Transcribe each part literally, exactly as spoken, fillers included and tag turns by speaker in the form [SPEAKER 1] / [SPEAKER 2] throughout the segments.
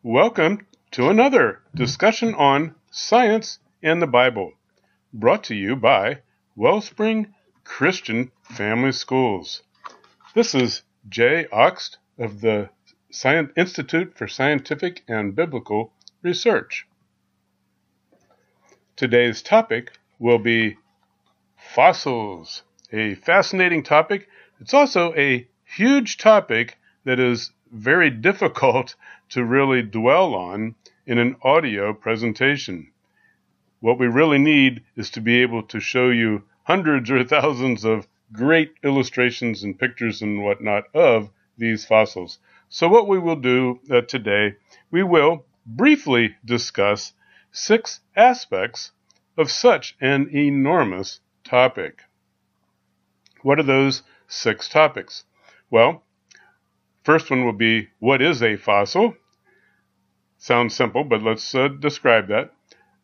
[SPEAKER 1] Welcome to another discussion on science and the Bible, brought to you by Wellspring Christian Family Schools. This is Jay Oxt of the Science Institute for Scientific and Biblical Research. Today's topic will be fossils, a fascinating topic. It's also a huge topic that is very difficult to really dwell on in an audio presentation. What we really need is to be able to show you hundreds or thousands of great illustrations and pictures and whatnot of these fossils. So what we will do uh, today, we will briefly discuss six aspects of such an enormous topic. What are those six topics? Well, first one will be, what is a fossil? Sounds simple, but let's uh, describe that.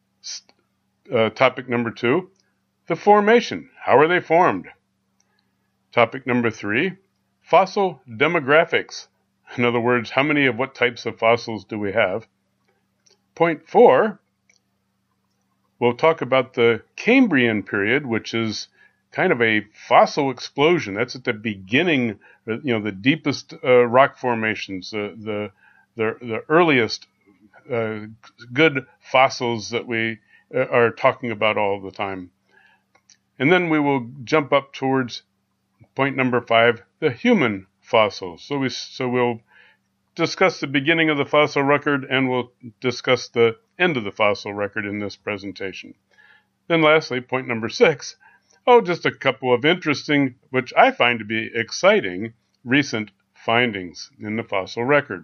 [SPEAKER 1] Uh, topic number two, the formation. How are they formed? Topic number three, fossil demographics. In other words, how many of what types of fossils do we have? Point four, we'll talk about the Cambrian period, which is kind of a fossil explosion. That's at the beginning, you know, the deepest uh, rock formations, uh, the, the the earliest uh, good fossils that we uh, are talking about all the time. And then we will jump up towards point number five, the human fossils. So we so we'll discuss the beginning of the fossil record, and we'll discuss the end of the fossil record in this presentation. Then lastly, point number six, oh, just a couple of interesting, which I find to be exciting, recent findings in the fossil record.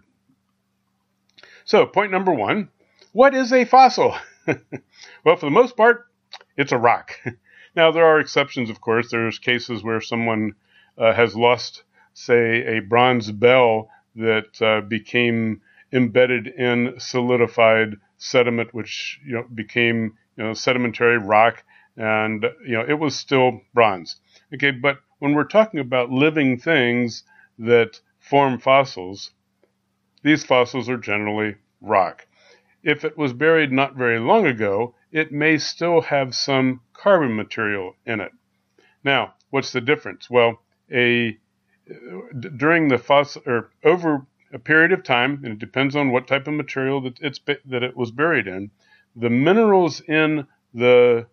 [SPEAKER 1] So, point number one, what is a fossil? Well, for the most part, it's a rock. Now, there are exceptions, of course. There's cases where someone uh, has lost, say, a bronze bell that uh, became embedded in solidified sediment, which you know became you know sedimentary rock, and you know it was still bronze. Okay, but when we're talking about living things that form fossils, these fossils are generally rock. If it was buried not very long ago, it may still have some carbon material in it. Now, what's the difference? Well, a during the fossil or over a period of time, and it depends on what type of material that it's that it was buried in, the minerals in the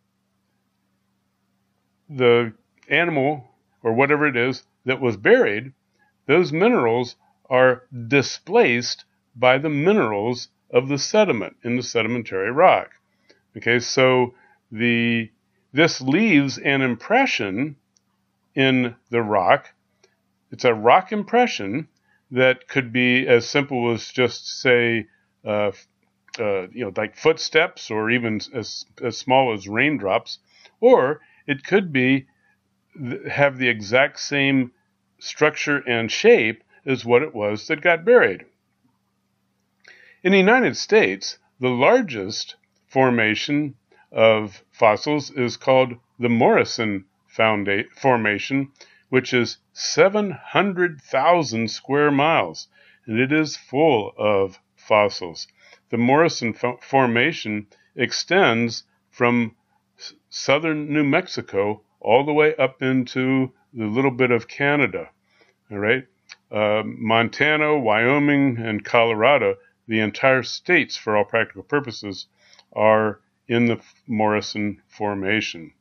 [SPEAKER 1] the animal or whatever it is that was buried, those minerals are displaced by the minerals of the sediment in the sedimentary rock. Okay, so the this leaves an impression in the rock. It's a rock impression that could be as simple as just say, uh, uh, you know, like footsteps, or even as as small as raindrops, or it could be have the exact same structure and shape as what it was that got buried. In the United States, the largest formation of fossils is called the Morrison Founda- Formation, which is seven hundred thousand square miles, and it is full of fossils. The Morrison Fo- Formation extends from s- southern New Mexico all the way up into the little bit of Canada, all right? Uh, Montana, Wyoming, and Colorado, the entire states, for all practical purposes, are in the Morrison Formation.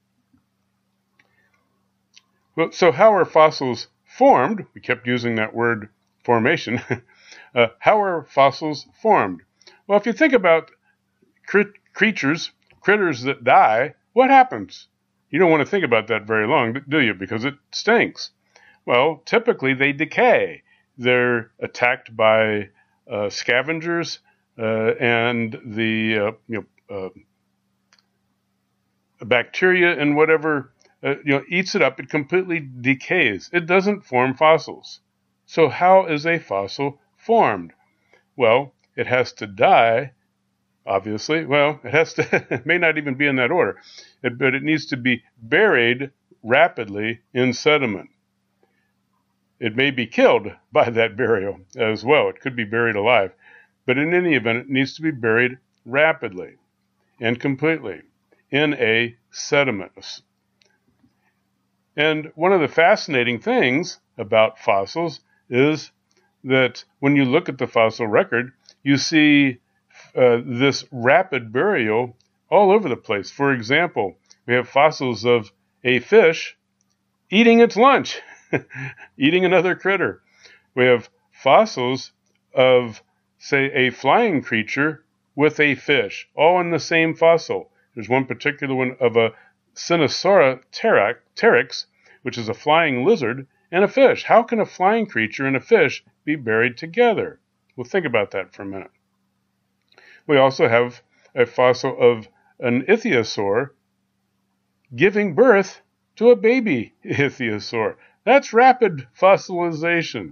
[SPEAKER 1] Well, so how are fossils formed? We kept using that word formation. uh, how are fossils formed? Well, if you think about crit- creatures, critters that die, what happens? You don't want to think about that very long, do you? Because it stinks. Well, typically they decay. They're attacked by uh, scavengers uh, and the uh, you know uh, bacteria and whatever uh, you know eats it up. It completely decays. It doesn't form fossils. So how is a fossil formed? Well, it has to die. Obviously, well, it has to. It may not even be in that order, it, but it needs to be buried rapidly in sediment. It may be killed by that burial as well. It could be buried alive. But in any event, it needs to be buried rapidly and completely in a sediment. And one of the fascinating things about fossils is that when you look at the fossil record, you see uh, this rapid burial all over the place. For example, we have fossils of a fish eating its lunch, eating another critter. We have fossils of, say, a flying creature with a fish, all in the same fossil. There's one particular one of a Cynosura pteryx, which is a flying lizard, and a fish. How can a flying creature and a fish be buried together? Well, think about that for a minute. We also have a fossil of an ichthyosaur giving birth to a baby ichthyosaur. That's rapid fossilization.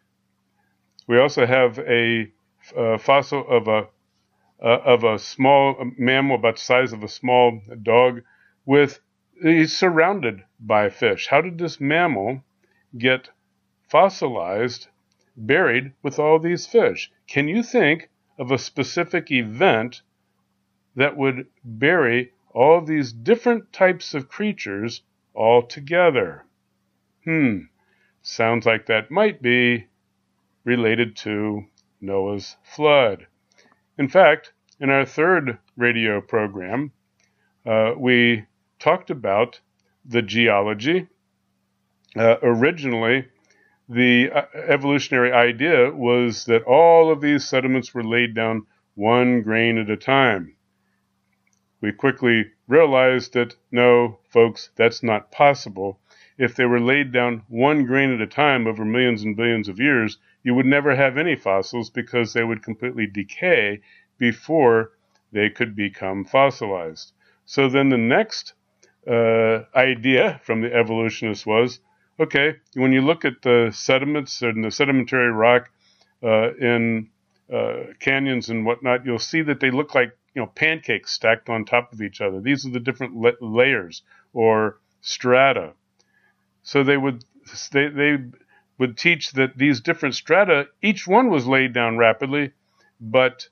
[SPEAKER 1] We also have a, a fossil of a uh, of a small mammal about the size of a small dog with he's surrounded by fish. How did this mammal get fossilized, buried with all these fish? Can you think of a specific event that would bury all these different types of creatures all together? Hmm, sounds like that might be related to Noah's flood. In fact, in our third radio program, uh, we talked about the geology. Uh, originally, the uh, evolutionary idea was that all of these sediments were laid down one grain at a time. We quickly realized that, no, folks, that's not possible. If they were laid down one grain at a time over millions and billions of years, you would never have any fossils because they would completely decay before they could become fossilized. So then the next uh, idea from the evolutionists was, okay, when you look at the sediments and the sedimentary rock uh, in uh, canyons and whatnot, you'll see that they look like, you know, pancakes stacked on top of each other. These are the different la- layers or strata. So they would they, they would teach that these different strata, each one was laid down rapidly, but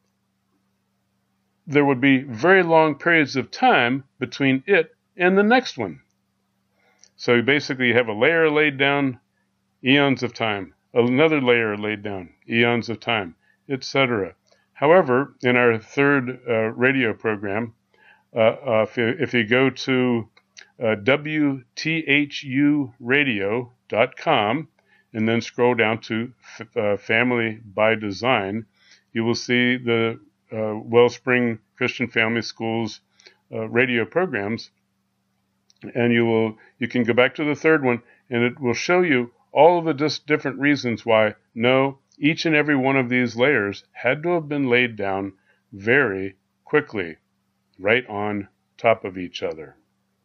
[SPEAKER 1] there would be very long periods of time between it and the next one. So basically you have a layer laid down, eons of time, another layer laid down, eons of time, et cetera. However, in our third uh, radio program, uh, uh, if, you, if you go to uh, W T H U radio dot com and then scroll down to f- uh, Family by Design, you will see the uh, Wellspring Christian Family Schools uh, radio programs, and you will you can go back to the third one, and it will show you all of the dis- different reasons why, no, each and every one of these layers had to have been laid down very quickly, right on top of each other.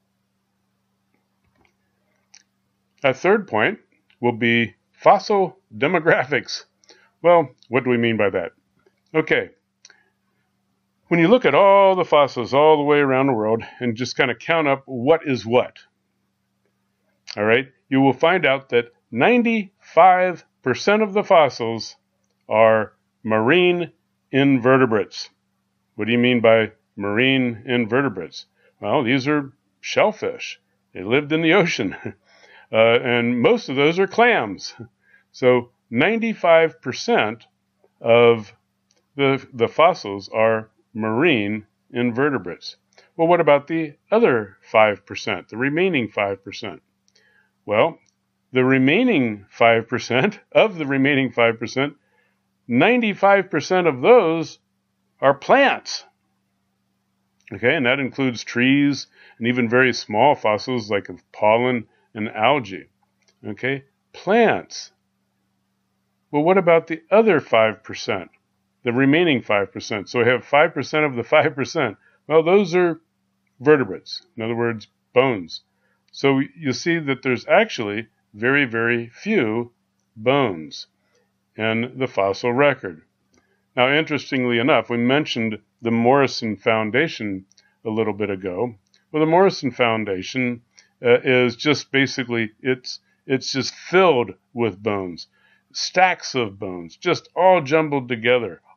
[SPEAKER 1] Our third point will be fossil demographics. Well, what do we mean by that? Okay. When you look at all the fossils all the way around the world and just kind of count up what is what, all right, you will find out that ninety-five percent of the fossils are marine invertebrates. What do you mean by marine invertebrates? Well, these are shellfish. They lived in the ocean. uh, and most of those are clams. So ninety-five percent of the, the fossils are marine invertebrates. Well, what about the other five percent, the remaining five percent? Well, the remaining five percent, of the remaining five percent, ninety-five percent of those are plants. Okay, and that includes trees and even very small fossils like pollen and algae. Okay, plants. Well, what about the other five percent? The remaining five percent. So we have five percent of the five percent. Well, those are vertebrates. In other words, bones. So you see that there's actually very, very few bones in the fossil record. Now, interestingly enough, we mentioned the Morrison Foundation a little bit ago. Well, the Morrison Foundation uh, is just basically, it's it's just filled with bones. Stacks of bones, just all jumbled together,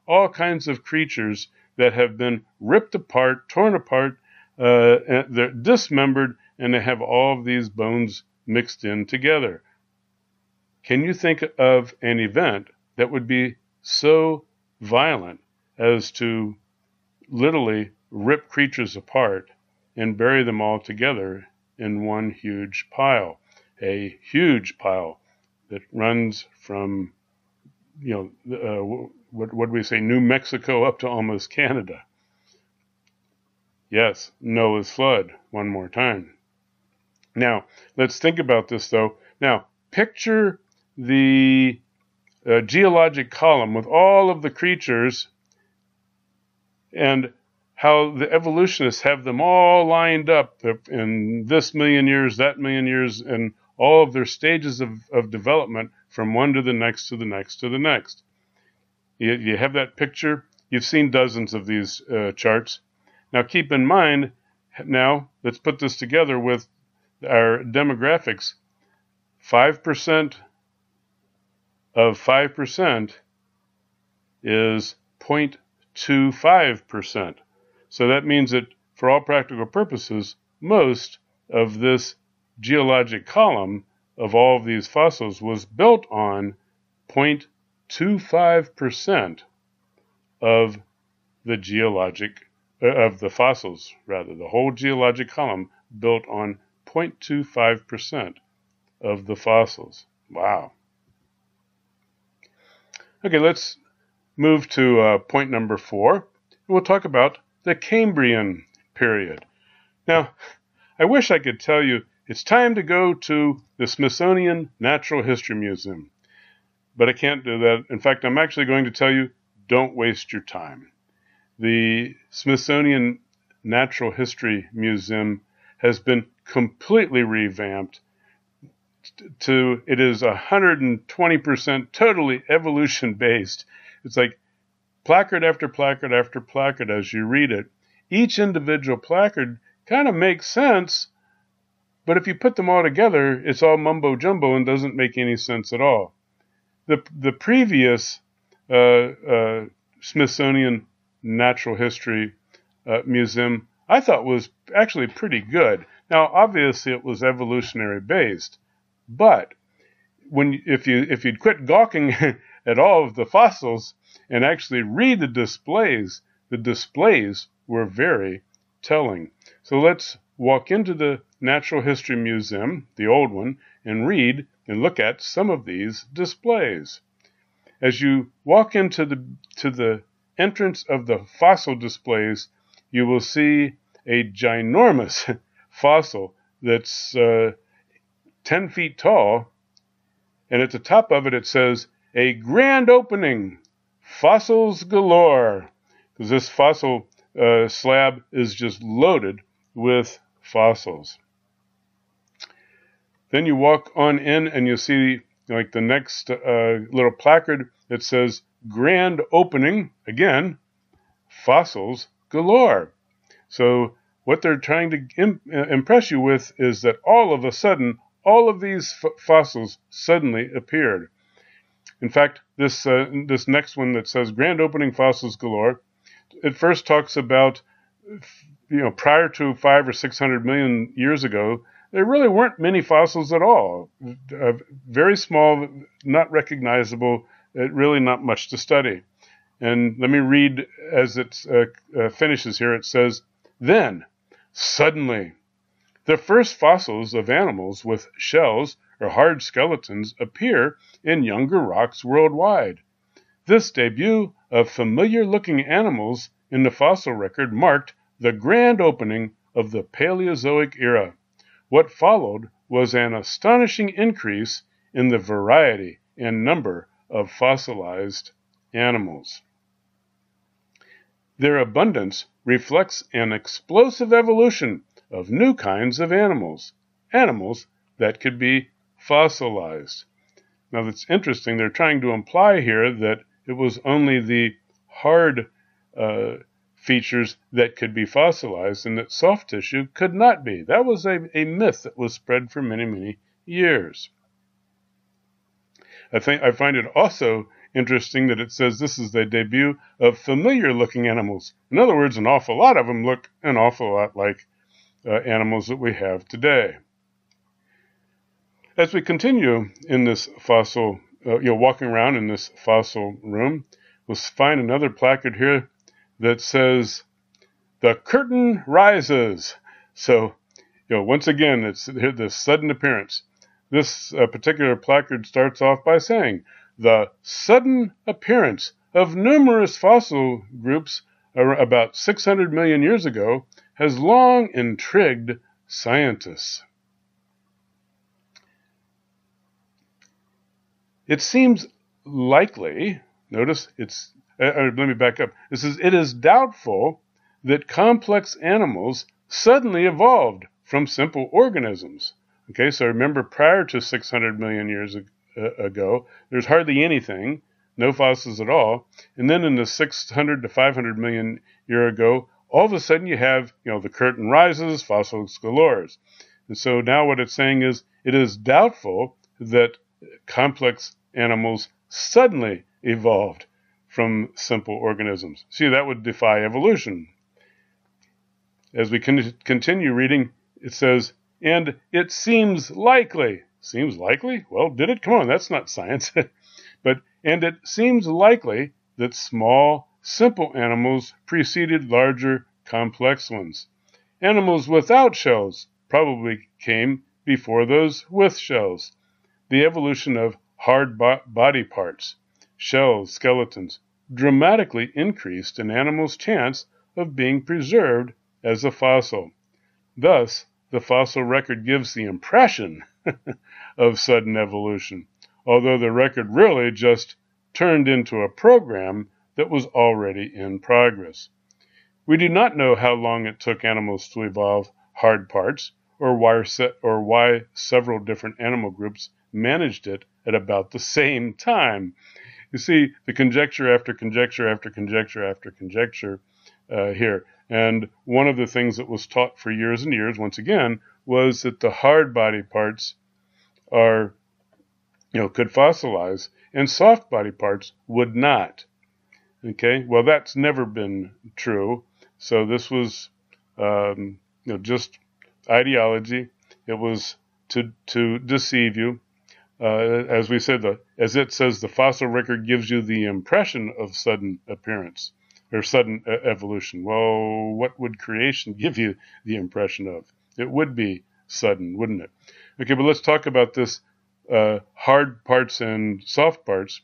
[SPEAKER 1] all kinds of creatures that have been ripped apart, torn apart, uh, and they're dismembered, and they have all of these bones mixed in together. Can you think of an event that would be so violent as to literally rip creatures apart and bury them all together in one huge pile? A huge pile that runs from, you know, uh, what what do we say, New Mexico up to almost Canada. Yes, Noah's flood, one more time. Now, let's think about this, though. Now, picture the uh, geologic column with all of the creatures and how the evolutionists have them all lined up in this million years, that million years, and all of their stages of, of development from one to the next to the next to the next. You, you have that picture. You've seen dozens of these uh, charts. Now keep in mind, now let's put this together with our demographics. five percent of five percent is zero point two five percent. So that means that for all practical purposes, most of this geologic column of all of these fossils was built on zero point two five percent of the geologic, uh, of the fossils, rather. The whole geologic column built on zero point two five percent of the fossils. Wow. Okay, let's move to uh, point number four. We'll talk about the Cambrian period. Now, I wish I could tell you it's time to go to the Smithsonian Natural History Museum, but I can't do that. In fact, I'm actually going to tell you, don't waste your time. The Smithsonian Natural History Museum has been completely revamped to, it is one hundred twenty percent totally evolution based. It's like placard after placard after placard as you read it. Each individual placard kind of makes sense, but if you put them all together, it's all mumbo jumbo and doesn't make any sense at all. The the previous uh, uh, Smithsonian Natural History uh, Museum I thought was actually pretty good. Now, obviously, it was evolutionary based, but when if you if you'd quit gawking at all of the fossils and actually read the displays, the displays were very telling. So let's walk into the Natural History Museum, the old one, and read and look at some of these displays. As you walk into the to the entrance of the fossil displays, you will see a ginormous fossil that's uh, ten feet tall, and at the top of it it says, "A grand opening, fossils galore," because this fossil uh, slab is just loaded with fossils. Then you walk on in and you see like the next uh, little placard that says, "Grand opening," again, fossils galore. So what they're trying to imp- impress you with is that all of a sudden, all of these f- fossils suddenly appeared. In fact, this uh, this next one that says "Grand opening, fossils galore," it first talks about, you know, prior to five or six hundred million years ago, there really weren't many fossils at all. Uh, very small, not recognizable, uh, really not much to study. And let me read as it uh, uh, finishes here. It says, "Then, suddenly, the first fossils of animals with shells or hard skeletons appear in younger rocks worldwide. This debut of familiar-looking animals in the fossil record marked the grand opening of the Paleozoic era. What followed was an astonishing increase in the variety and number of fossilized animals. Their abundance reflects an explosive evolution of new kinds of animals, animals that could be fossilized." Now that's interesting. They're trying to imply here that it was only the hard uh, features that could be fossilized and that soft tissue could not be. That was a, a myth that was spread for many, many years. I think I find it also interesting that it says this is the debut of familiar-looking animals. In other words, an awful lot of them look an awful lot like uh, animals that we have today. As we continue in this fossil, uh, you know, walking around in this fossil room, we'll find another placard here that says, "The curtain rises." So, you know, once again, it's the sudden appearance. This uh, particular placard starts off by saying, "The sudden appearance of numerous fossil groups about six hundred million years ago has long intrigued scientists." It seems likely, notice it's, uh, let me back up. It says, "It is doubtful that complex animals suddenly evolved from simple organisms." Okay, so remember, prior to six hundred million years ago, there's hardly anything, no fossils at all. And then in the six hundred to five hundred million year ago, all of a sudden you have, you know, the curtain rises, fossils galore. And so now what it's saying is, it is doubtful that complex animals suddenly evolved from simple organisms. See, that would defy evolution. As we con- continue reading, it says, "And it seems likely." Seems likely? Well, did it? Come on, that's not science. But, and it seems likely that small, simple animals preceded larger, complex ones. Animals without shells probably came before those with shells. The evolution of hard bo- body parts, shells, skeletons, dramatically increased an animal's chance of being preserved as a fossil. Thus, the fossil record gives the impression of sudden evolution, although the record really just turned into a program that was already in progress. We do not know how long it took animals to evolve hard parts, or why, se- or why several different animal groups managed it at about the same time. You see, the conjecture after conjecture after conjecture after conjecture uh, here. And one of the things that was taught for years and years, once again, was that the hard body parts are, you know, could fossilize, and soft body parts would not. Okay, well, that's never been true. So this was, um, you know, just ideology. It was to to deceive you. Uh, as we said, the, as it says, the fossil record gives you the impression of sudden appearance or sudden uh, evolution. Well, what would creation give you the impression of? It would be sudden, wouldn't it? Okay, but let's talk about this uh, hard parts and soft parts.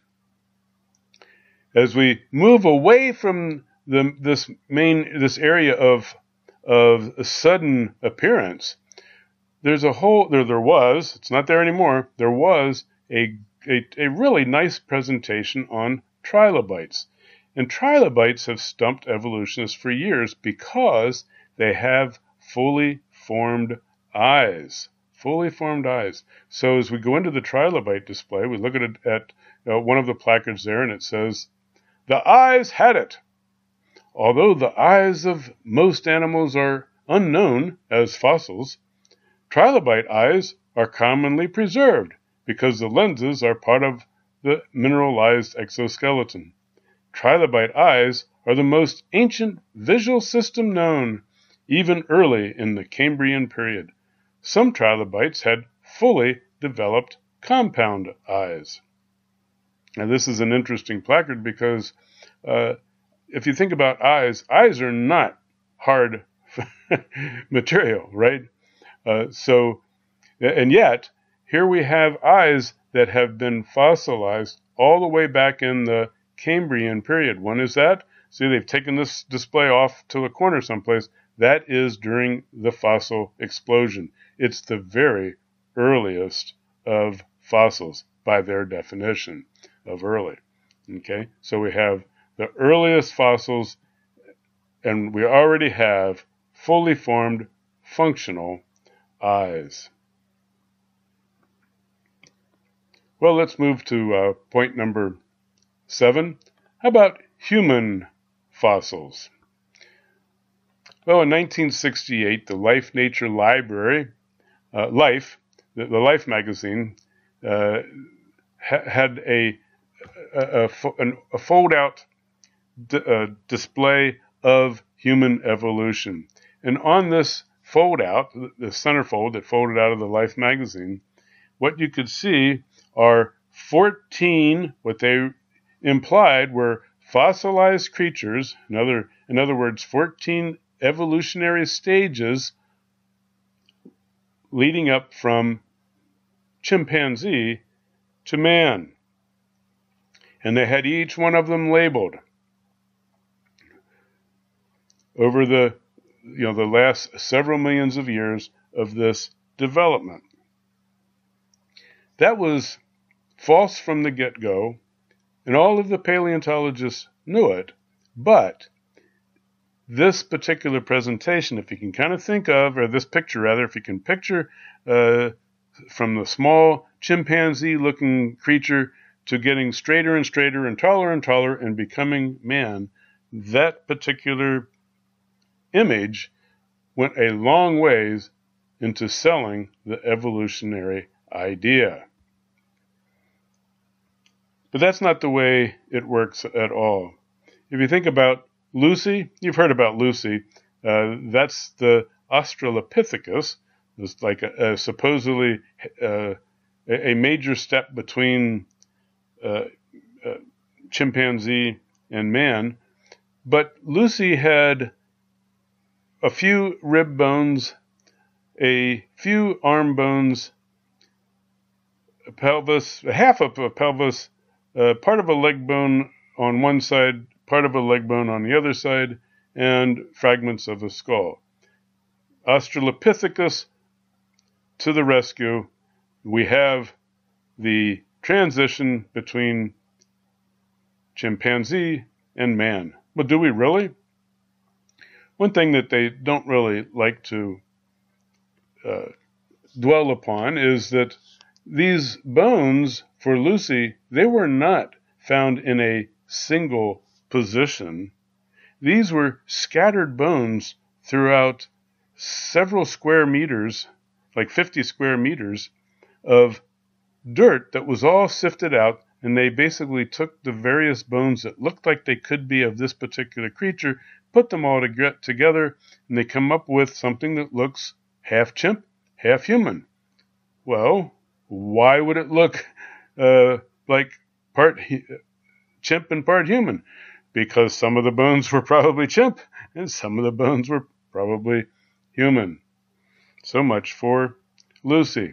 [SPEAKER 1] As we move away from the, this main this area of of sudden appearance, there's a whole there there was it's not there anymore. There was a a, a really nice presentation on trilobites, and trilobites have stumped evolutionists for years because they have fully formed eyes. Fully formed eyes. So as we go into the trilobite display, we look at it at uh, one of the placards there, and it says, "The eyes had it." Although the eyes of most animals are unknown as fossils, trilobite eyes are commonly preserved because the lenses are part of the mineralized exoskeleton. Trilobite eyes are the most ancient visual system known, even early in the Cambrian period. Some trilobites had fully developed compound eyes. Now, this is an interesting placard because uh, if you think about eyes, eyes are not hard material, right? Uh, so, and yet, here we have eyes that have been fossilized all the way back in the Cambrian period. When is that? See, they've taken this display off to a corner someplace. That is during the fossil explosion. It's the very earliest of fossils by their definition of early. Okay, so we have the earliest fossils, and we already have fully formed functional eyes. Well, let's move to uh, point number seven. How about human fossils? Well, in nineteen sixty-eight, the Life Nature Library, uh, Life, the, the Life magazine, uh, ha- had a a, a, a fold-out d- uh, display of human evolution. And on this fold-out, the centerfold that folded out of the Life magazine, what you could see are fourteen, what they implied were fossilized creatures, in other, in other words, fourteen evolutionary stages leading up from chimpanzee to man. And they had each one of them labeled over the, you know, the last several millions of years of this development. That was false from the get-go, and all of the paleontologists knew it, but this particular presentation, if you can kind of think of, or this picture rather, if you can picture uh, from the small chimpanzee-looking creature to getting straighter and straighter and taller and taller and becoming man, that particular image went a long ways into selling the evolutionary idea. But that's not the way it works at all. If you think about Lucy, you've heard about Lucy. Uh, that's the Australopithecus. It's like a, a supposedly uh, a major step between uh, uh, chimpanzee and man. But Lucy had a few rib bones, a few arm bones, a pelvis, half of a pelvis, uh, part of a leg bone on one side, part of a leg bone on the other side, and fragments of a skull. Australopithecus to the rescue. We have the transition between chimpanzee and man. But do we really? One thing that they don't really like to uh, dwell upon is that these bones for Lucy, they were not found in a single position. These were scattered bones throughout several square meters, like fifty square meters, of dirt that was all sifted out, and they basically took the various bones that looked like they could be of this particular creature, put them all to get together, and they come up with something that looks half chimp, half human. Well, why would it look uh, like part he- chimp and part human? Because some of the bones were probably chimp, and some of the bones were probably human. So much for Lucy.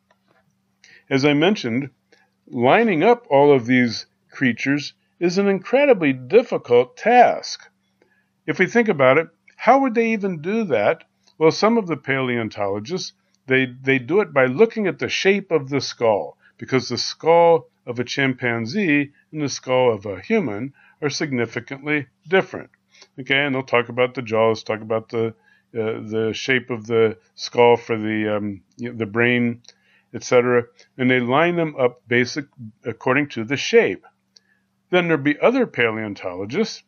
[SPEAKER 1] As I mentioned, lining up all of these creatures is an incredibly difficult task. If we think about it, how would they even do that? Well, some of the paleontologists, they, they do it by looking at the shape of the skull, because the skull of a chimpanzee and the skull of a human are significantly different. Okay, and they'll talk about the jaws, talk about the uh, the shape of the skull for the um, you know, the brain, et cetera, and they line them up basic according to the shape. Then there'll be other paleontologists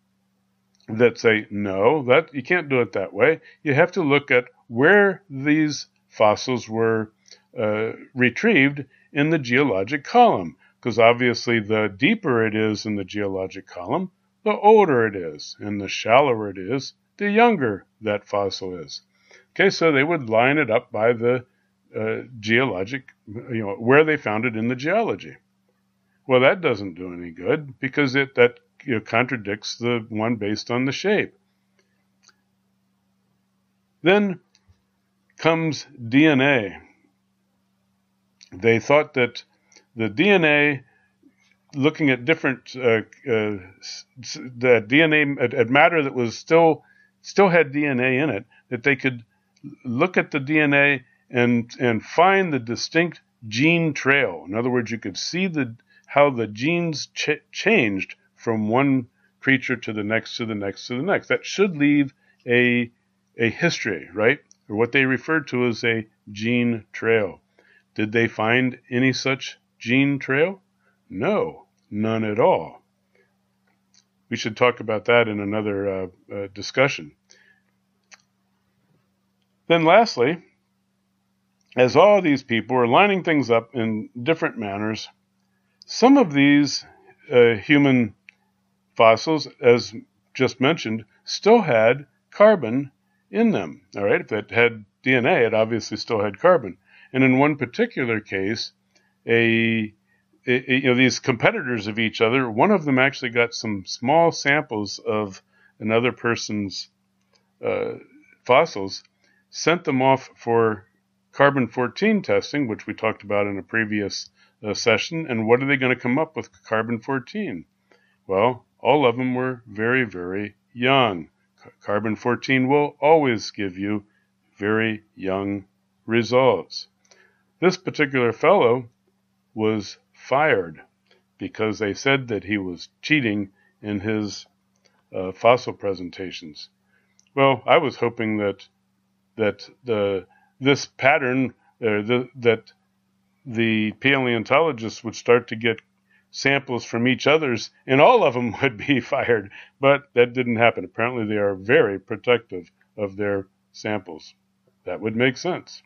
[SPEAKER 1] that say, no, that you can't do it that way. You have to look at where these fossils were uh, retrieved in the geologic column, because obviously the deeper it is in the geologic column, the older it is, and the shallower it is, the younger that fossil is. Okay, so they would line it up by the uh, geologic, you know, where they found it in the geology. Well, that doesn't do any good, because it that you know, contradicts the one based on the shape. Then comes D N A. They thought that the D N A, looking at different uh, uh, the D N A at, at matter that was still still had D N A in it, that they could look at the D N A and and find the distinct gene trail. In other words, you could see the how the genes ch- changed from one creature to the next to the next to the next. That should leave a a history, right? Or what they referred to as a gene trail. Did they find any such gene trail? No, none at all. We should talk about that in another uh, uh, discussion. Then lastly, as all these people are lining things up in different manners, Some of these uh, human fossils, as just mentioned, still had carbon in them. All right, if it had D N A, it obviously still had carbon. And in one particular case, a, a you know these competitors of each other, one of them actually got some small samples of another person's uh, fossils, sent them off for carbon fourteen testing, which we talked about in a previous uh, session. And what are they going to come up with carbon fourteen? Well, all of them were very, very young. Carbon fourteen will always give you very young results. This particular fellow was fired because they said that he was cheating in his uh, fossil presentations. Well, I was hoping that that the this pattern uh, the, that the paleontologists would start to get samples from each other's and all of them would be fired, but that didn't happen. Apparently they are very protective of their samples. That would make sense.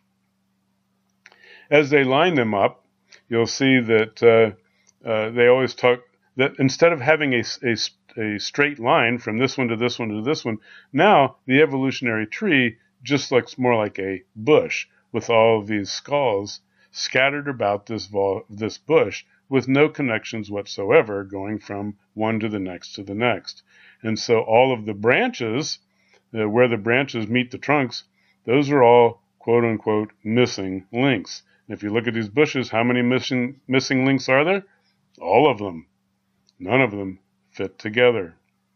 [SPEAKER 1] As they line them up, you'll see that uh, uh, they always talk that instead of having a, a, a straight line from this one to this one to this one, now the evolutionary tree just looks more like a bush with all of these skulls scattered about this, vol- this bush with no connections whatsoever going from one to the next to the next. And so all of the branches, uh, where the branches meet the trunks, those are all quote-unquote missing links. And if you look at these bushes, how many missing, missing links are there? All of them. None of them fit together.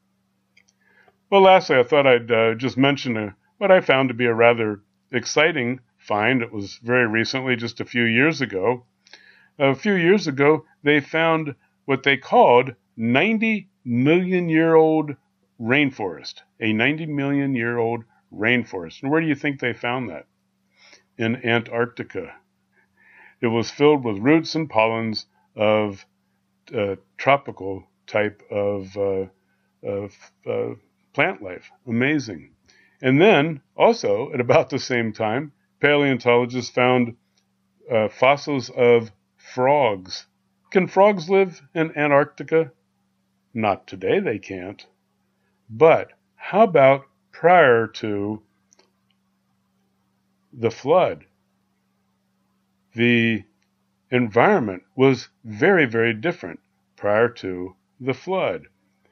[SPEAKER 1] Well, lastly, I thought I'd uh, just mention a, what I found to be a rather exciting find. It was very recently, just a few years ago. A few years ago, they found what they called ninety million year old rainforest, a ninety million year old rainforest. And where do you think they found that? In Antarctica. It was filled with roots and pollens of uh, tropical type of, uh, of uh, plant life. Amazing. And then, also, at about the same time, paleontologists found uh, fossils of frogs. Can frogs live in Antarctica? Not today, they can't. But how about prior to the flood? The environment was very, very different prior to the flood.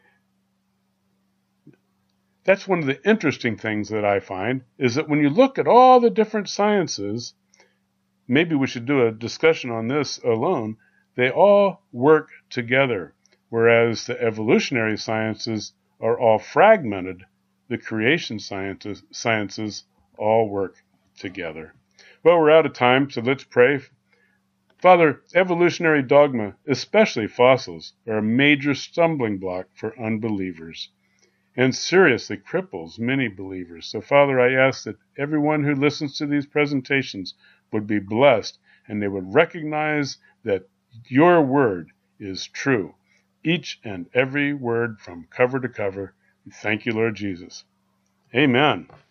[SPEAKER 1] That's one of the interesting things that I find, is that when you look at all the different sciences, maybe we should do a discussion on this alone, they all work together, whereas the evolutionary sciences are all fragmented. The creation sciences, sciences all work together. Well, we're out of time, so let's pray. Father, evolutionary dogma, especially fossils, are a major stumbling block for unbelievers and seriously cripples many believers. So, Father, I ask that everyone who listens to these presentations would be blessed and they would recognize that your word is true. Each and every word from cover to cover. Thank you, Lord Jesus. Amen.